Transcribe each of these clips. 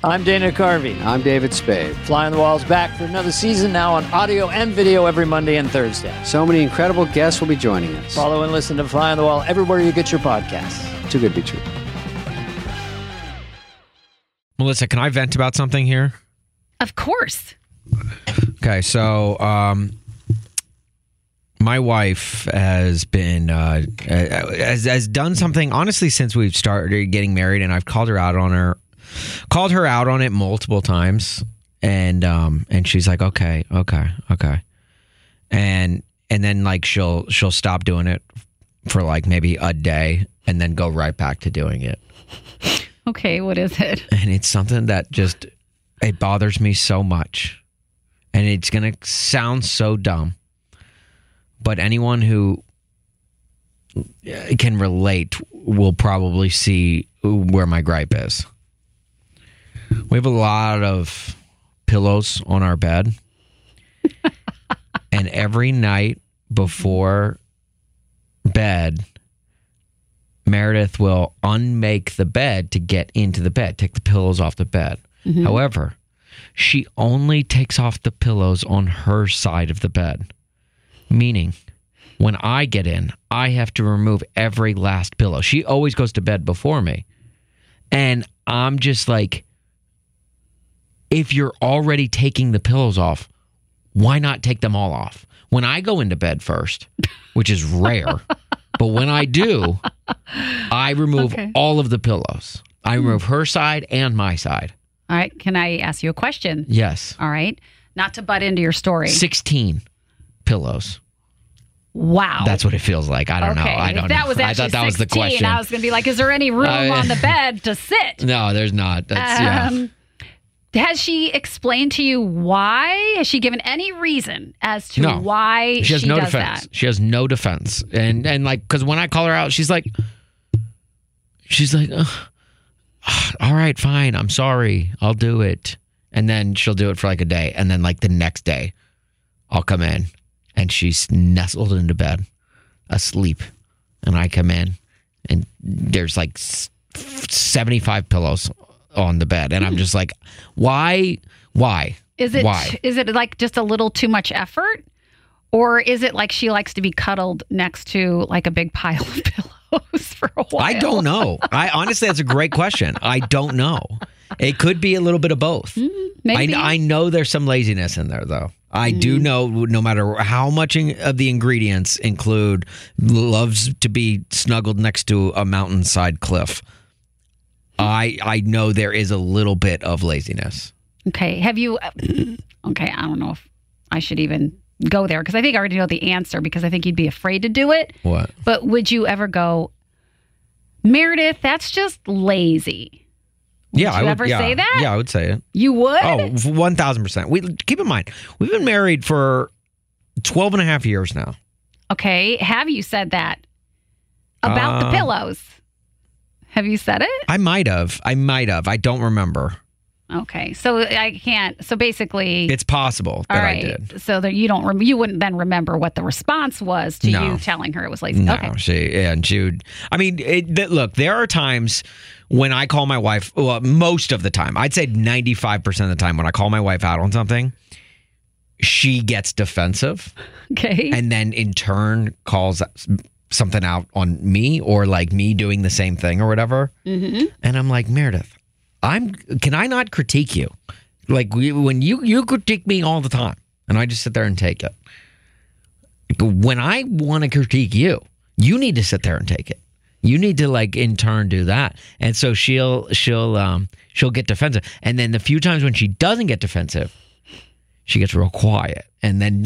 I'm Dana Carvey. I'm David Spade. Fly on the Wall's back for another season now on audio and video every Monday and Thursday. So many incredible guests will be joining us. Follow and listen to Fly on the Wall everywhere you get your podcasts. Too good to be true. Melissa, can I vent about something here? Of course. Okay, so my wife has been has done something honestly since we've started getting married, and I've called her out on it multiple times, and she's like, okay, and then like she'll stop doing it for like maybe a day, and then go right back to doing it. Okay, what is it? And it's something that just it bothers me so much, and it's gonna sound so dumb, but anyone who can relate will probably see where my gripe is. We have a lot of pillows on our bed, and every night before bed, Meredith will unmake the bed to get into the bed, take the pillows off the bed. Mm-hmm. However, she only takes off the pillows on her side of the bed, meaning when I get in, I have to remove every last pillow. She always goes to bed before me, and I'm just like, if you're already taking the pillows off, why not take them all off? When I go into bed first, which is rare, but when I do, I remove all of the pillows. I remove her side and my side. All right. Can I ask you a question? Yes. All right. Not to butt into your story. 16 pillows. Wow. That's what it feels like. I don't know. I don't know. Was I thought that 16, was the question. I was going to be like, is there any room on the bed to sit? No, there's not. That's, Has she explained to you why? Has she given any reason as to why she has no does defense. that? She has no defense. And like, because when I call her out, she's like, all right, fine. I'm sorry. I'll do it. And then she'll do it for like a day. And then like the next day, I'll come in and she's nestled into bed, asleep. And I come in and there's like 75 pillows on the bed, and I'm just like, why? Is it like just a little too much effort, or is it like she likes to be cuddled next to like a big pile of pillows for a while? I don't know. I honestly, that's a great question. I don't know. It could be a little bit of both. Maybe. I know there's some laziness in there, though. I do know, no matter how much of the ingredients include loves to be snuggled next to a mountainside cliff, I know there is a little bit of laziness. Okay. Have you... Okay, I don't know if I should even go there, because I think I already know the answer, because I think you'd be afraid to do it. What? But would you ever go, Meredith, that's just lazy? Would you ever say that? Yeah, I would say it. You would? Oh, 1,000%. Keep in mind, we've been married for 12 and a half years now. Okay. Have you said that about the pillows? Have you said it? I might have. I don't remember. Okay. So I can't. So basically, it's possible that I did. So that you don't. You wouldn't then remember what the response was to you telling her it was lazy. No, okay. she would. I mean, look, there are times when I call my wife. Well, most of the time, I'd say 95% of the time, when I call my wife out on something, she gets defensive. Okay. And then in turn calls something out on me, or like me doing the same thing or whatever. Mm-hmm. And I'm like, Meredith, can I not critique you? Like when you critique me all the time, and I just sit there and take it. When I want to critique you, you need to sit there and take it. You need to like in turn do that. And so she'll get defensive. And then the few times when she doesn't get defensive, she gets real quiet. And then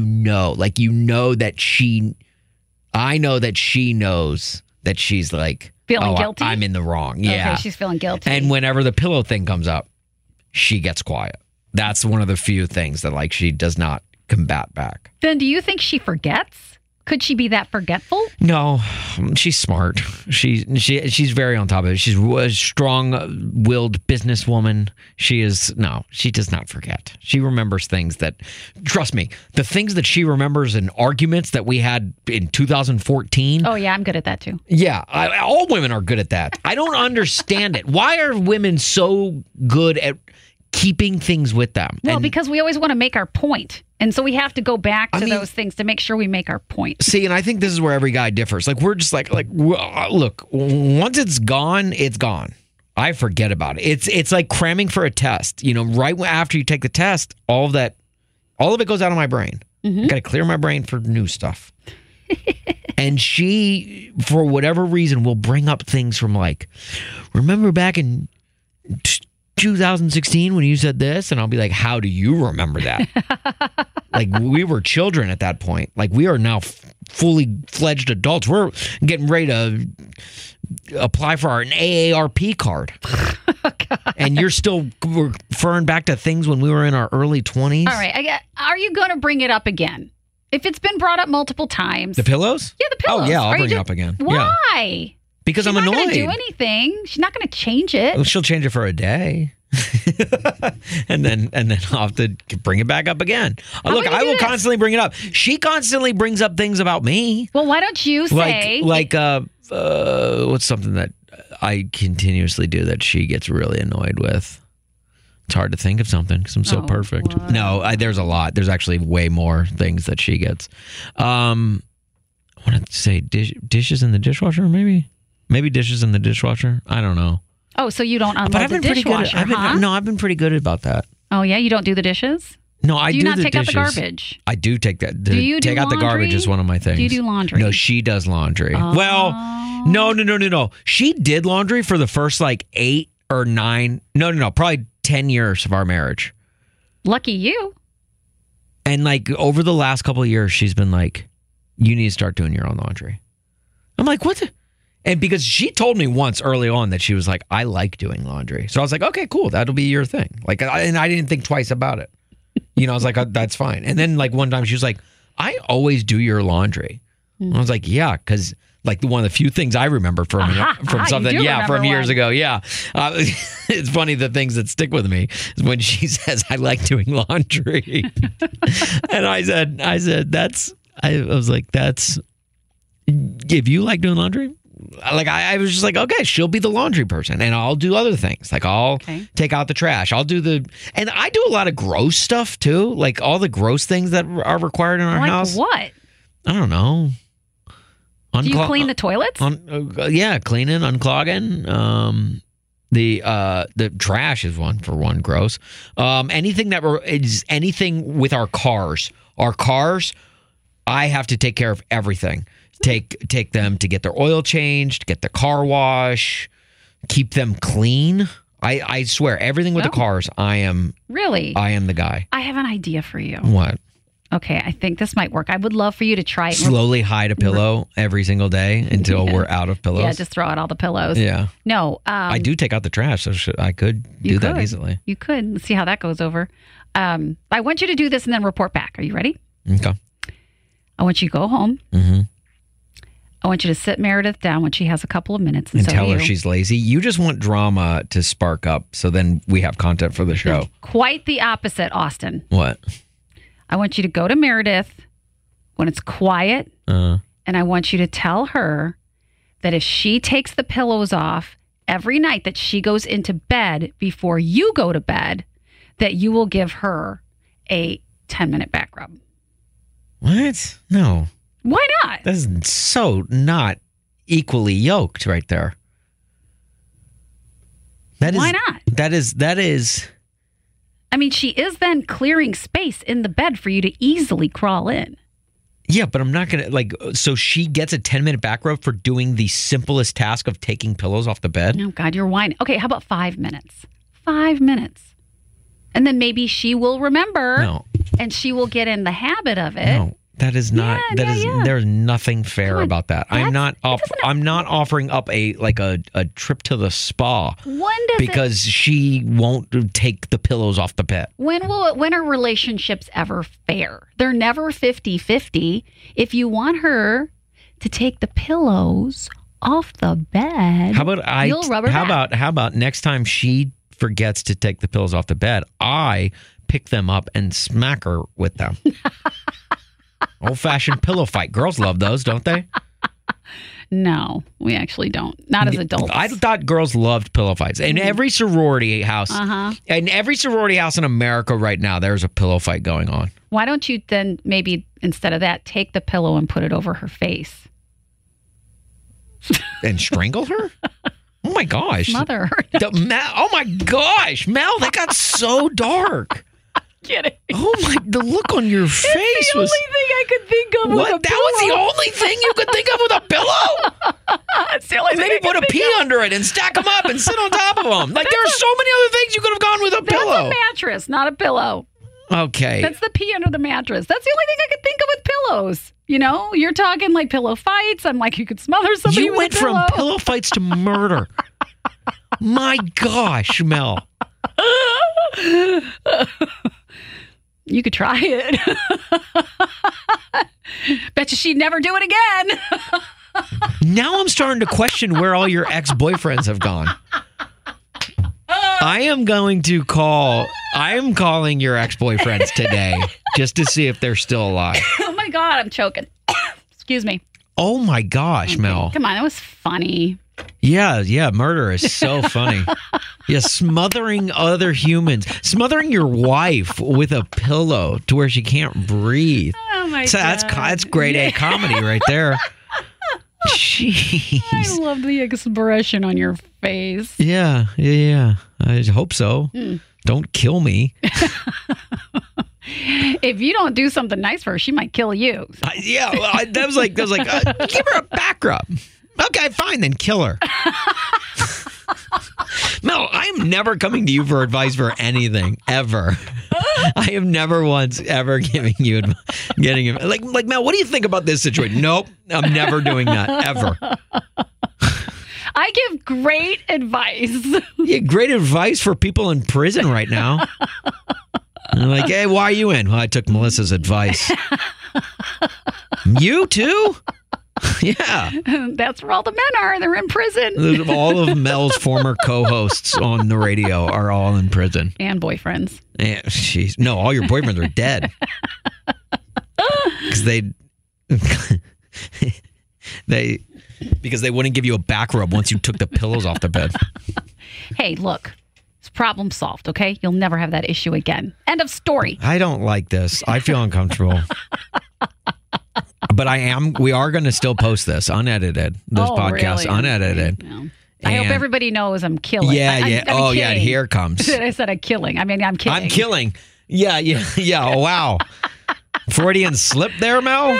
I know that she knows that she's like feeling guilty. I'm in the wrong. Yeah. Okay, she's feeling guilty. And whenever the pillow thing comes up, she gets quiet. That's one of the few things that like she does not combat back. Then do you think she forgets? Could she be that forgetful? No, she's smart. She's very on top of it. She's a strong-willed businesswoman. She does not forget. She remembers things that, trust me, the things that she remembers in arguments that we had in 2014. Oh, yeah, I'm good at that too. Yeah, all women are good at that. I don't understand it. Why are women so good at keeping things with them? Well, because we always want to make our point. And so we have to go back to those things to make sure we make our point. See, and I think this is where every guy differs. Like, we're just like, look, once it's gone, it's gone. I forget about it. It's like cramming for a test. You know, right after you take the test, all of it goes out of my brain. I got to clear my brain for new stuff. And she, for whatever reason, will bring up things from like, remember back in 2016 when you said this? And I'll be like, how do you remember that? Like, we were children at that point. Like, we are now fully fledged adults. We're getting ready to apply for an AARP card. And you're still referring back to things when we were in our early 20s. All right. Are you going to bring it up again? If it's been brought up multiple times. The pillows? Yeah, the pillows. Oh, yeah, I'll bring it up again. Why? Yeah. Because She's I'm annoyed. She's not going to do anything. She's not going to change it. Well, she'll change it for a day. and then I'll have to bring it back up again. Look, I will constantly bring it up. She constantly brings up things about me. Well, why don't you say... what's something that I continuously do that she gets really annoyed with? It's hard to think of something because I'm so perfect. What? No, there's a lot. There's actually way more things that she gets. I want to say dishes in the dishwasher, maybe? Maybe dishes in the dishwasher. I don't know. Oh, so you don't unload the dishwasher, No, I've been pretty good about that. Oh, yeah? You don't do the dishes? No, I do the dishes. Do you not take out the garbage? I do take that. Do you take out the garbage is one of my things. Do you do laundry? No, she does laundry. Oh. Well, no. She did laundry for the first like 8 or 9. No, probably 10 years of our marriage. Lucky you. And like over the last couple of years, she's been like, you need to start doing your own laundry. I'm like, what? And because she told me once early on that she was like, I like doing laundry. So I was like, okay, cool. That'll be your thing. Like, and I didn't think twice about it. You know, I was like, that's fine. And then like one time she was like, I always do your laundry. And I was like, yeah, because like one of the few things I remember from something, from years ago. Yeah. It's funny, the things that stick with me is when she says, I like doing laundry. And I said, I was like, that's, if you like doing laundry, like I was just like, okay, she'll be the laundry person and I'll do other things. Like I'll take out the trash. I'll do and I do a lot of gross stuff too. Like all the gross things that are required in our house. Like what? I don't know. Do you clean the toilets? Yeah, cleaning, unclogging. The trash is one gross. Anything that is anything with our cars. Our cars, I have to take care of everything. Take them to get their oil changed, get the car wash, keep them clean. I swear, everything with the cars, I am the guy. I have an idea for you. What? Okay, I think this might work. I would love for you to try it. Slowly hide a pillow every single day until we're out of pillows. Yeah, just throw out all the pillows. Yeah. No. I do take out the trash, so I could do that easily. You could. Let's see how that goes over. I want you to do this and then report back. Are you ready? Okay. I want you to go home. Mm-hmm. I want you to sit Meredith down when she has a couple of minutes. And tell her she's lazy. You just want drama to spark up, so then we have content for the show. Quite the opposite, Austin. What? I want you to go to Meredith when it's quiet, and I want you to tell her that if she takes the pillows off every night that she goes into bed before you go to bed, that you will give her a 10-minute back rub. What? No. Why not? That's so not equally yoked right there. Why not? That is... I mean, she is then clearing space in the bed for you to easily crawl in. Yeah, but I'm not going to, so she gets a 10-minute back rub for doing the simplest task of taking pillows off the bed? Oh, God, you're whining. Okay, how about 5 minutes? 5 minutes. And then maybe she will remember. No. And she will get in the habit of it. No. That is not. Yeah. There's nothing fair on, about that. I'm not offering up a trip to the spa because she won't take the pillows off the bed. When are relationships ever fair? They're never 50-50. If you want her to take the pillows off the bed, you'll rub her back. How about next time she forgets to take the pillows off the bed, I pick them up and smack her with them. Old-fashioned pillow fight. Girls love those, don't they? No, we actually don't. Not as adults. I thought girls loved pillow fights. In every sorority house, in every sorority house in America right now, there's a pillow fight going on. Why don't you then maybe instead of that, take the pillow and put it over her face? And strangle her? Oh my gosh. Smother her. Oh my gosh, Mel, that got so dark. Kidding. Oh my, the look on your face it's the was only thing I could think of with a pillow. That was the only thing you could think of with a pillow? It's the only thing Maybe put a pea under it and stack them up and sit on top of them. Like there are so many other things you could have gone with a pillow. That's a mattress, not a pillow. Okay. That's the pea under the mattress. That's the only thing I could think of with pillows. You know, you're talking like pillow fights. I'm like, you could smother somebody with a pillow. You went from pillow fights to murder. My gosh, Mel. You could try it. Bet you she'd never do it again. Now I'm starting to question where all your ex-boyfriends have gone. I am calling your ex-boyfriends today just to see if they're still alive. Oh my God, I'm choking. Excuse me. Oh my gosh, Mel. Come on, that was funny. Yeah, murder is so funny. Yeah, smothering other humans, smothering your wife with a pillow to where she can't breathe. Oh my God. That's grade A comedy right there. Jeez. I love the expression on your face. Yeah. I hope so. Don't kill me. If you don't do something nice for her, she might kill you. That was like, give her a back rub. Okay, fine, then kill her. Mel, I am never coming to you for advice for anything, ever. I have never once ever giving you like Mel, what do you think about this situation? Nope, I'm never doing that, ever. I give great advice. Yeah, great advice for people in prison right now. And like, hey, why are you in? Well, I took Melissa's advice. You too? Yeah. That's where all the men are. They're in prison. All of Mel's former co-hosts on the radio are all in prison. And boyfriends. Yeah, no, all your boyfriends are dead. Because they wouldn't give you a back rub once you took the pillows off the bed. Hey, look. It's problem solved, okay? You'll never have that issue again. End of story. I don't like this. I feel uncomfortable. But we are going to still post this unedited. This podcast really? unedited. No. I hope everybody knows I'm killing. Yeah. I'm yeah, here it comes. I said I'm killing. I mean, I'm kidding. I'm killing. Yeah. Oh, wow. Freudian slip there, Mel?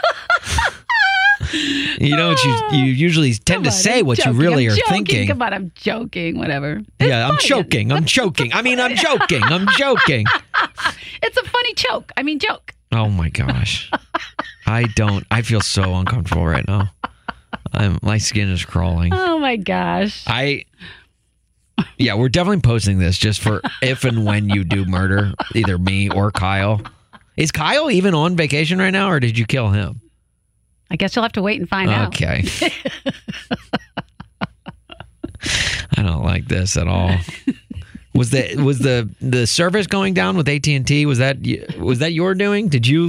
You know what you usually tend to say what you really are thinking. Come on, I'm joking, whatever. I'm choking. I mean, I'm joking. It's a funny choke. I mean, joke. Oh my gosh. I feel so uncomfortable right now. My skin is crawling. Oh my gosh. We're definitely posting this just for if and when you do murder either me or Kyle. Is Kyle even on vacation right now, or did you kill him? I guess you'll have to wait and find out. Okay. I don't like this at all. Was the service going down with AT&T? Was that your doing? Did you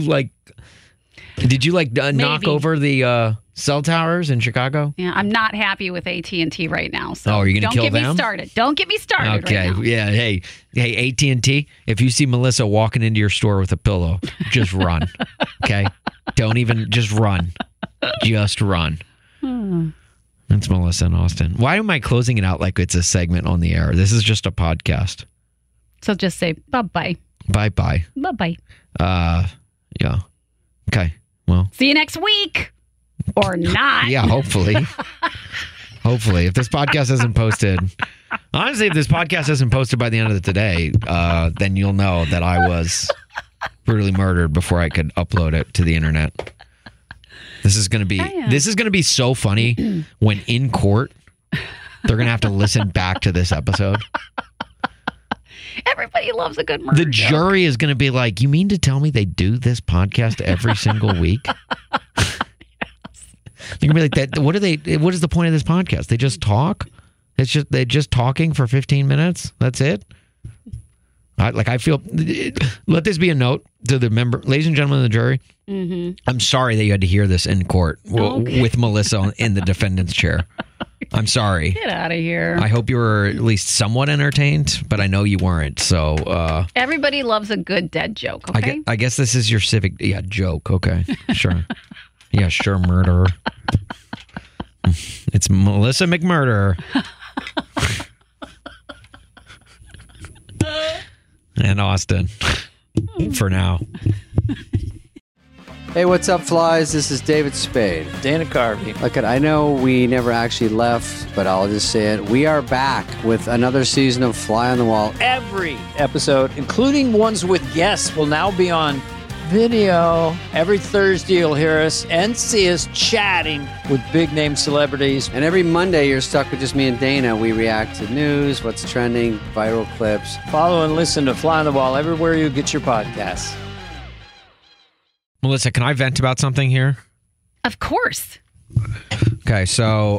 knock over the cell towers in Chicago? Yeah, I'm not happy with AT&T right now. So are you going to kill them? Don't get me started. Okay. Right now. Yeah. Hey, AT&T. If you see Melissa walking into your store with a pillow, just run. Okay. Don't even just run. Just run. That's Melissa in Austin. Why am I closing it out like it's a segment on the air? This is just a podcast. So just say bye-bye. Bye-bye. Bye-bye. Yeah. Okay. Well. See you next week. Or not. Yeah, hopefully. Hopefully. If this podcast isn't posted. Honestly, if this podcast isn't posted by the end of the day, then you'll know that I was brutally murdered before I could upload it to the internet. This is going to be so funny when in court they're going to have to listen back to this episode. Everybody loves a good murder The jury is going to be like, "You mean to tell me they do this podcast every single week?" You're going to be like, "That? What is the point of this podcast? They just talk? They're just talking for 15 minutes? That's it?" I feel. Let this be a note to the member, ladies and gentlemen of the jury. Mm-hmm. I'm sorry that you had to hear this in court with Melissa in the defendant's chair. I'm sorry. Get out of here. I hope you were at least somewhat entertained, but I know you weren't. So everybody loves a good dead joke. Okay. I guess this is your civic joke. Okay, sure. Yeah, sure, murderer. It's Melissa McMurderer. And Austin, for now. Hey, what's up, flies? This is David Spade. Dana Carvey. Look, I know we never actually left, but I'll just say it. We are back with another season of Fly on the Wall. Every episode, including ones with guests, will now be on video. Every Thursday, you'll hear us and see us chatting with big-name celebrities. And every Monday, you're stuck with just me and Dana. We react to news, what's trending, viral clips. Follow and listen to Fly on the Wall everywhere you get your podcasts. Melissa, can I vent about something here? Of course. Okay, so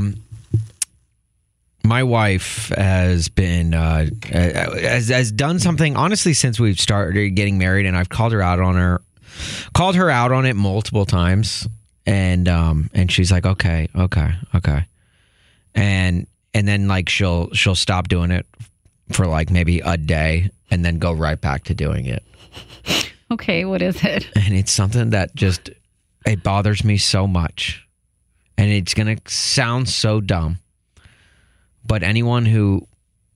my wife has been has done something honestly since we've started getting married, and I've called her out on it multiple times, and she's like, okay, and then like she'll stop doing it for like maybe a day, and then go right back to doing it. Okay, what is it? And it's something that just, it bothers me so much. And it's going to sound so dumb. But anyone who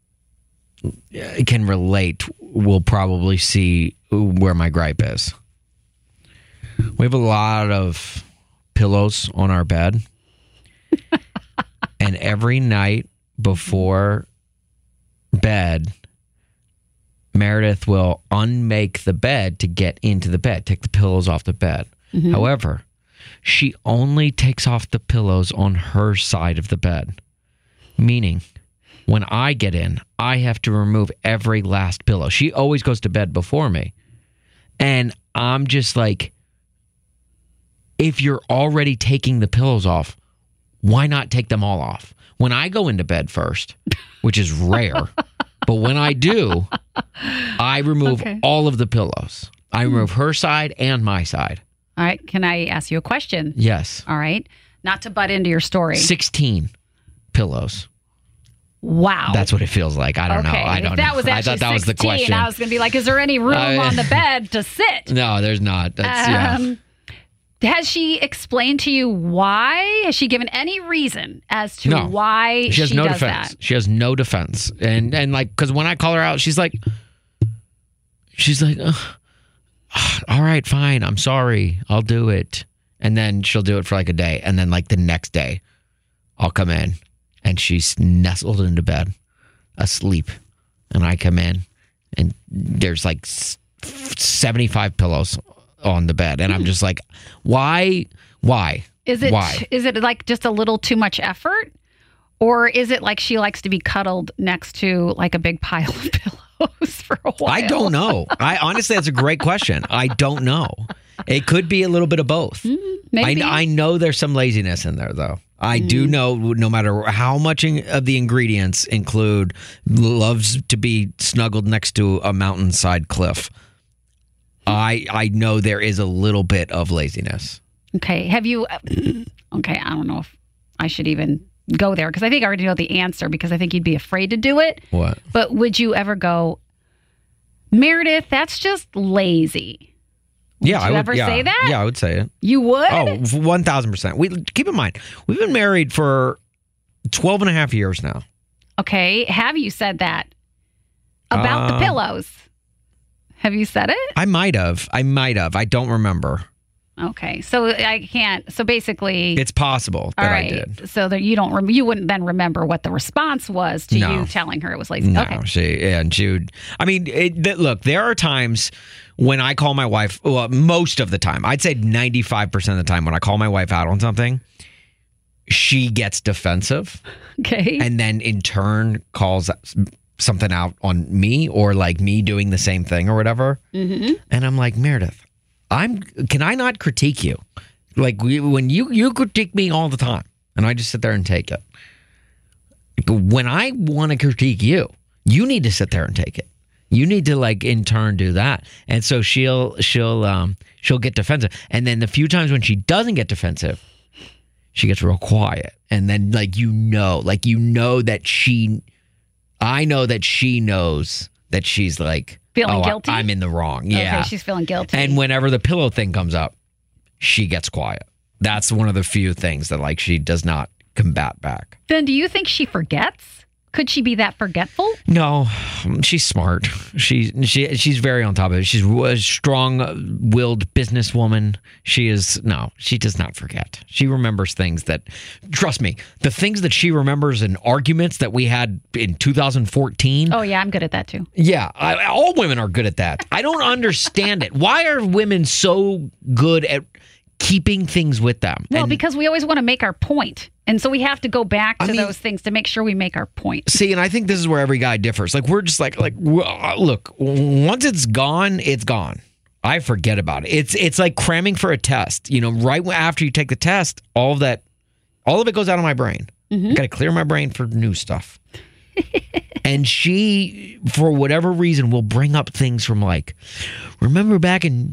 can relate will probably see where my gripe is. We have a lot of pillows on our bed. And every night before bed, Meredith will unmake the bed to get into the bed, take the pillows off the bed. Mm-hmm. However, she only takes off the pillows on her side of the bed. Meaning, when I get in, I have to remove every last pillow. She always goes to bed before me. And I'm just like, if you're already taking the pillows off, why not take them all off? When I go into bed first, which is rare, but when I do, I remove all of the pillows. I remove her side and my side. All right. Can I ask you a question? Yes. All right. Not to butt into your story. 16 pillows. Wow. That's what it feels like. I don't know. I don't know. That was actually I thought that 16, was the question. I was going to be like, is there any room on the bed to sit? No, there's not. That's, Has she explained to you why? Has she given any reason as to why she no does defense. that? She has no defense. And like, because when I call her out, she's like, all right, fine. I'm sorry. I'll do it. And then she'll do it for like a day. And then like the next day, I'll come in and she's nestled into bed, asleep. And I come in and there's like 75 pillows on the bed, and I'm just like, why? Is it like just a little too much effort, or is it like she likes to be cuddled next to like a big pile of pillows for a while? I don't know. Honestly, that's a great question. I don't know. It could be a little bit of both. Maybe. I know there's some laziness in there, though. I do know, no matter how much of the ingredients include loves to be snuggled next to a mountainside cliff, I know there is a little bit of laziness. Okay. Have you... Okay, I don't know if I should even go there, because I think I already know the answer, because I think you'd be afraid to do it. What? But would you ever go, Meredith, that's just lazy? Would you ever say that? Yeah, I would say it. You would? Oh, 1,000%. Keep in mind, we've been married for 12 and a half years now. Okay. Have you said that about the pillows? Have you said it? I might have. I don't remember. Okay, so I can't. So basically, It's possible all that right. I did. So that you wouldn't then remember what the response was to No. you telling her it was lazy. No, Okay. she would. I mean, look, there are times when I call my wife. Well, most of the time, I'd say 95% of the time, when I call my wife out on something, she gets defensive, Okay. and then in turn calls something out on me, or like me doing the same thing or whatever. Mm-hmm. And I'm like, Meredith, can I not critique you? Like when you critique me all the time, and I just sit there and take it. When I want to critique you, you need to sit there and take it. You need to like in turn do that. And so she'll get defensive. And then the few times when she doesn't get defensive, she gets real quiet. And then like I know that she knows that she's like Feeling guilty? I'm in the wrong. Yeah. Okay, she's feeling guilty. And whenever the pillow thing comes up, she gets quiet. That's one of the few things that like she does not combat back. Then do you think she forgets? Could she be that forgetful? No, she's smart. She's very on top of it. She's a strong-willed businesswoman. She does not forget. She remembers things that, trust me, the things that she remembers in arguments that we had in 2014. Oh yeah, I'm good at that too. Yeah, all women are good at that. I don't understand it. Why are women so good at keeping things with them? Well, And- because we always want to make our point. And so we have to go back to those things to make sure we make our point. See, and I think this is where every guy differs. Like, we're just like, look, once it's gone, it's gone. I forget about it. It's like cramming for a test. You know, right after you take the test, all of it goes out of my brain. I got to clear my brain for new stuff. And she, for whatever reason, will bring up things from like, remember back in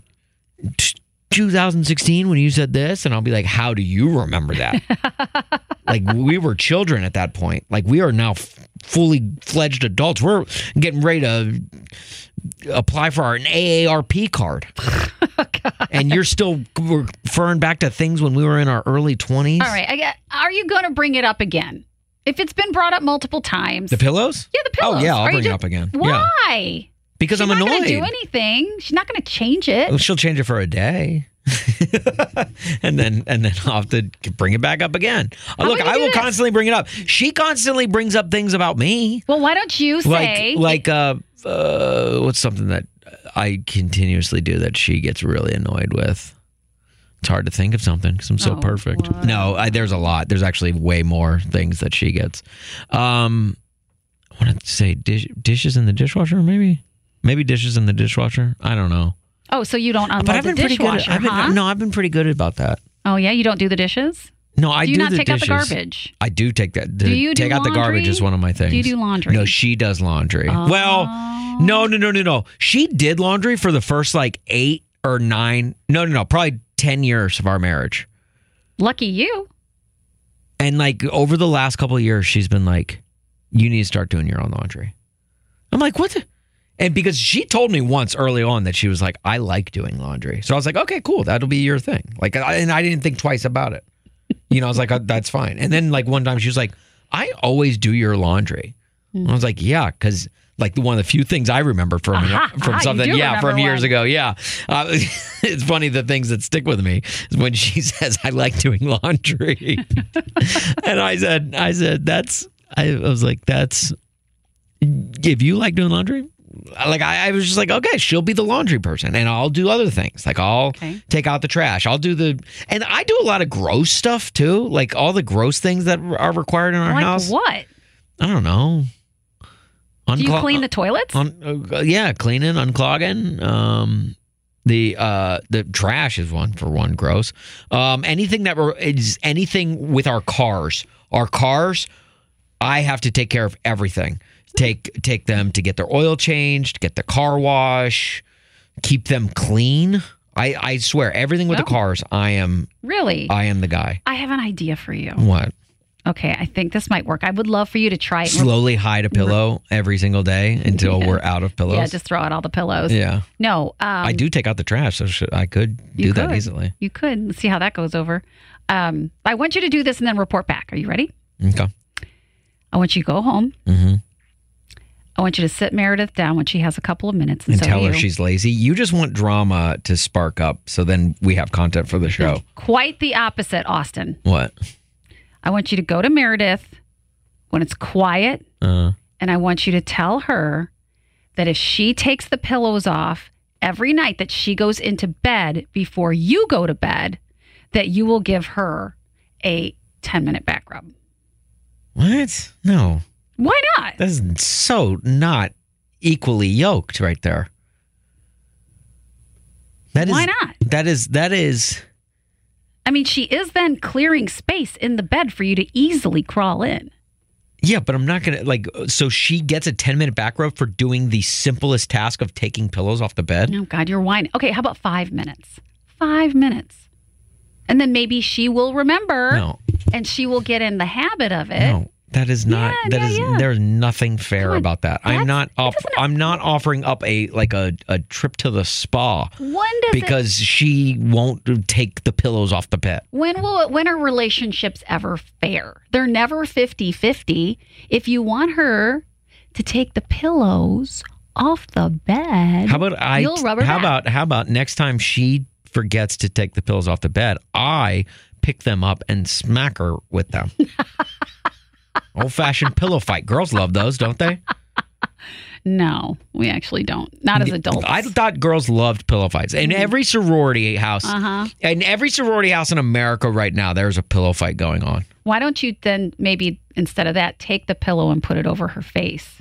2016 when you said this? And I'll be like, how do you remember that? Like, we were children at that point. Like, we are now fully fledged adults. We're getting ready to apply for an AARP card. And you're still referring back to things when we were in our early 20s. All right. Are you going to bring it up again? If it's been brought up multiple times. The pillows? Yeah, the pillows. Oh, yeah, I'll Are you bring it just- up again. Why? Yeah. Because She's I'm not annoyed. going to do anything. She's not going to change it. Well, she'll change it for a day. and then I'll have to bring it back up again. Look, about you I do will this? constantly bring it up. She constantly brings up things about me. Well, why don't you say... What's something that I continuously do that she gets really annoyed with? It's hard to think of something because I'm so perfect. what? No, there's a lot. There's actually way more things that she gets. I want to say dishes in the dishwasher, maybe? Maybe dishes in the dishwasher. I don't know. Oh, so you don't unload But I've the been pretty good. dishwasher, huh? No, I've been pretty good about that. Oh, yeah? You don't do the dishes? No, I Do you not the take dishes. out the garbage? I do take that. Do you do take out the garbage laundry? is one of my things. Do you do laundry? No, she does laundry. Oh. Well, no. She did laundry for the first like 8 or 9. No, probably 10 years of our marriage. Lucky you. And like over the last couple of years, she's been like, "You need to start doing your own laundry." I'm like, "What?" And because she told me once early on that she was like, "I like doing laundry," so I was like, "Okay, cool, that'll be your thing." Like, and I didn't think twice about it. You know, I was like, "That's fine." And then like one time she was like, "I always do your laundry." And I was like, "Yeah," because like one of the few things I remember from something, you do from remember years one. ago. Yeah, it's funny the things that stick with me is when she says, "I like doing laundry," and I said, I was like, "That's if you like doing laundry." Like I was just like, okay, she'll be the laundry person and I'll do other things. Like I'll take out the trash. I'll do and I do a lot of gross stuff too. Like all the gross things that are required in our Like house. what? I don't know. Do you clean the toilets? Yeah, cleaning, unclogging. The trash is one gross. Anything that is anything with our cars. Our cars, I have to take care of everything. Take them to get their oil changed, get the car wash, keep them clean. I swear, everything with the cars, I am the guy. I have an idea for you. What? Okay, I think this might work. I would love for you to try it. Slowly hide a pillow every single day until we're out of pillows. Yeah, just throw out all the pillows. Yeah. No. I do take out the trash, so I could do that easily. You could. Let's see how that goes over. I want you to do this and then report back. Are you ready? Okay. I want you to go home. Mm-hmm. I want you to sit Meredith down when she has a couple of minutes And so tell do her you. she's lazy. You just want drama to spark up, so then we have content for the show. Quite the opposite, Austin. What? I want you to go to Meredith when it's quiet, and I want you to tell her that if she takes the pillows off every night that she goes into bed before you go to bed, that you will give her a 10-minute back rub. What? No. Why not? That's so not equally yoked right there. Why not? That is. I mean, she is then clearing space in the bed for you to easily crawl in. Yeah, but I'm not going to, so she gets a 10-minute back rub for doing the simplest task of taking pillows off the bed? Oh, God, you're whining. Okay, how about 5 minutes? 5 minutes. And then maybe she will remember. No. And she will get in the habit of it. No. That is not. Yeah. There's nothing fair about that. I'm not offering up a trip to the spa because she won't take the pillows off the bed. When are relationships ever fair? They're never 50-50. If you want her to take the pillows off the bed, you'll rub her back. How about next time she forgets to take the pillows off the bed, I pick them up and smack her with them. Old-fashioned pillow fight. Girls love those, don't they? No, we actually don't. Not as adults. I thought girls loved pillow fights. In every sorority house, in every sorority house in America right now, there's a pillow fight going on. Why don't you then maybe instead of that, take the pillow and put it over her face?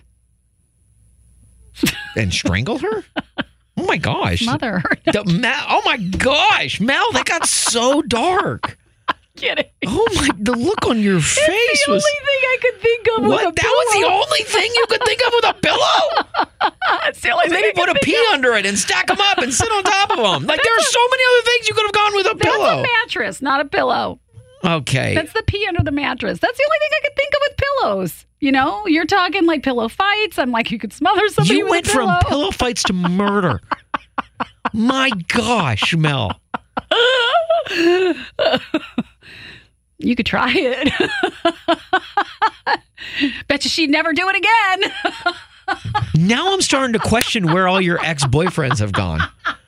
And strangle her? Oh my gosh. Smother her. Oh my gosh, Mel, that got so dark. Kidding. Oh my! The look on your face it's the was only thing I could think of. What? With a That was the only thing you could think of with a pillow? It's the only thing Maybe I put could a pee think of. under it and stack them up and sit on top of them. Like there are so many other things you could have gone with a pillow. That's a mattress, not a pillow. Okay. That's the pee under the mattress. That's the only thing I could think of with pillows. You know, you're talking like pillow fights. I'm like, you could smother somebody You with went a pillow. from pillow fights to murder. My gosh, Mel. You could try it. Bet you she'd never do it again. Now I'm starting to question where all your ex-boyfriends have gone.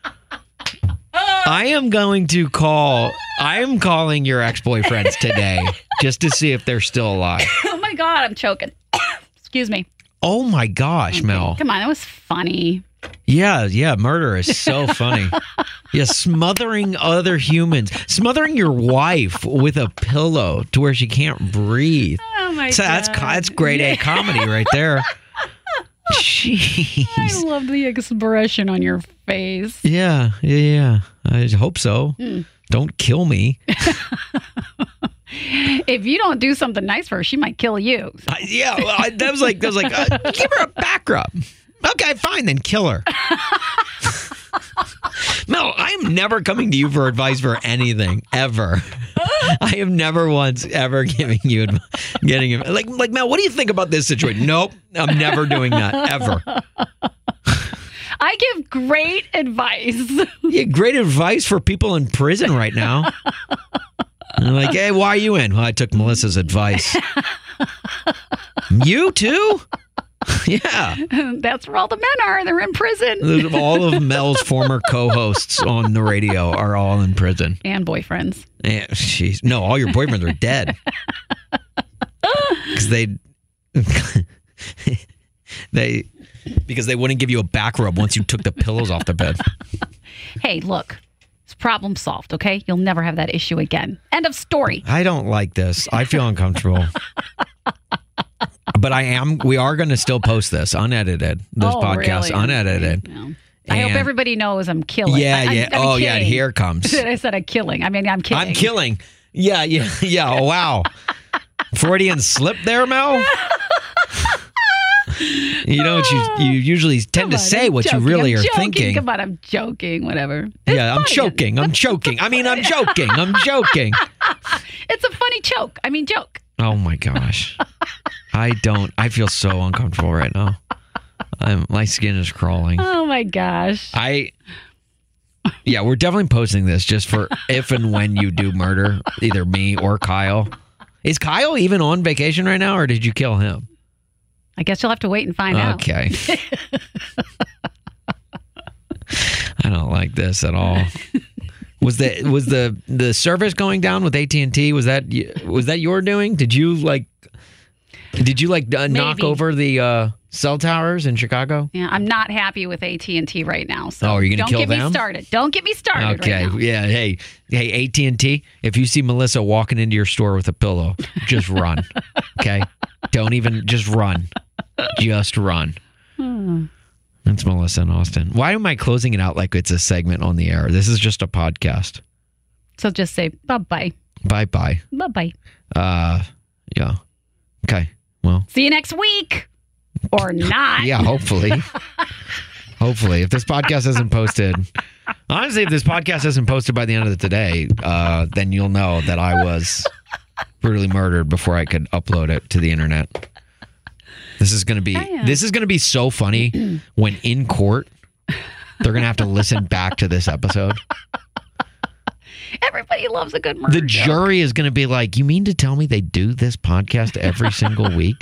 I am calling your ex-boyfriends today just to see if they're still alive. Oh my God, I'm choking. Excuse me. Oh my gosh, Mel. Come on, that was funny. Yeah, murder is so funny. Yeah, smothering other humans, smothering your wife with a pillow to where she can't breathe. Oh my So God. that's grade A comedy right there. Jeez. I love the expression on your face. Yeah. I hope so. Don't kill me. If you don't do something nice for her, she might kill you. That was like, give her a back rub. Okay, fine, then kill her. Mel, I'm never coming to you for advice for anything, ever. I have never once ever getting him like Mel, what do you think about this situation? Nope, I'm never doing that, ever. I give great advice. Yeah, great advice for people in prison right now. And they're like, hey, why are you in? Well, I took Melissa's advice. You too? Yeah. That's where all the men are. They're in prison. All of Mel's former co-hosts on the radio are all in prison. And boyfriends. Yeah, jeez. No, all your boyfriends are dead. Because they wouldn't give you a back rub once you took the pillows off the bed. Hey, look. It's problem solved, okay? You'll never have that issue again. End of story. I don't like this. I feel uncomfortable. But we are going to still post this unedited. This podcast, really? unedited. No. I hope everybody knows I'm killing. Yeah. I'm Yeah, kidding. here it comes. I said I'm killing. I mean, I'm kidding. I'm killing. Yeah. Oh, wow. Freudian slip there, Mel? You know what you usually tend to say what you really are thinking. Come on, I'm joking. Whatever. I'm choking. I mean, I'm joking. It's a funny choke. I mean, joke. Oh my gosh. I feel so uncomfortable right now. My skin is crawling. Oh my gosh. We're definitely posting this just for if and when you do murder either me or Kyle. Is Kyle even on vacation right now, or did you kill him? I guess you'll have to wait and find out. Okay. I don't like this at all. Was the service going down with AT&T? Was that your doing? Did you knock over the cell towers in Chicago? Yeah, I'm not happy with AT&T right now. So are you going to kill them? Don't get me started. Don't get me started. Okay. Right now. Yeah. Hey, AT&T. If you see Melissa walking into your store with a pillow, just run. Okay. Don't even just run. Just run. It's Melissa in Austin. Why am I closing it out like it's a segment on the air? This is just a podcast. So just say bye-bye. Bye-bye. Bye-bye. Yeah. Okay. Well. See you next week. Or not. Yeah, hopefully. Hopefully. If this podcast isn't posted, honestly, if this podcast isn't posted by the end of the day, then you'll know that I was brutally murdered before I could upload it to the internet. This is going to be so funny when in court they're going to have to listen back to this episode. Everybody loves a good murder The jury is going to be like, "You mean to tell me they do this podcast every single week?"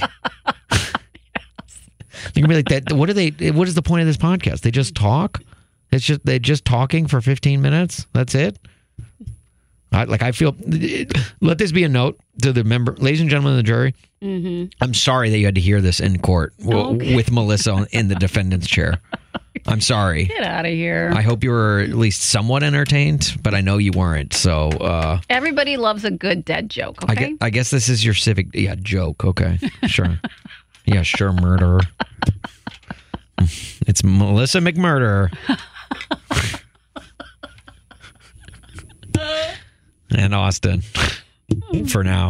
You're going to be like, "That? What is the point of this podcast? They just talk? They're just talking for 15 minutes? That's it?" I feel. Let this be a note to the ladies and gentlemen of the jury. Mm-hmm. I'm sorry that you had to hear this in court with Melissa in the defendant's chair. I'm sorry. Get out of here. I hope you were at least somewhat entertained, but I know you weren't. So everybody loves a good dead joke. Okay. I guess this is your civic joke. Okay, sure. Yeah, sure, murderer. It's Melissa McMurderer. And Austin for now.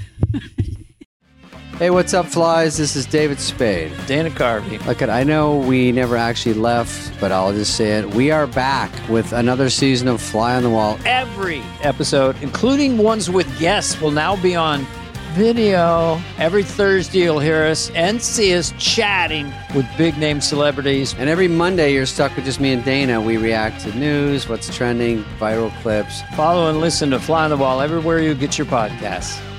Hey, what's up, flies? This is David Spade. Dana Carvey. Look, I know we never actually left, but I'll just say it. We are back with another season of Fly on the Wall. Every episode, including ones with guests, will now be on video. Every Thursday, you'll hear us and see us chatting with big-name celebrities. And every Monday, you're stuck with just me and Dana. We react to news, what's trending, viral clips. Follow and listen to Fly on the Wall everywhere you get your podcasts.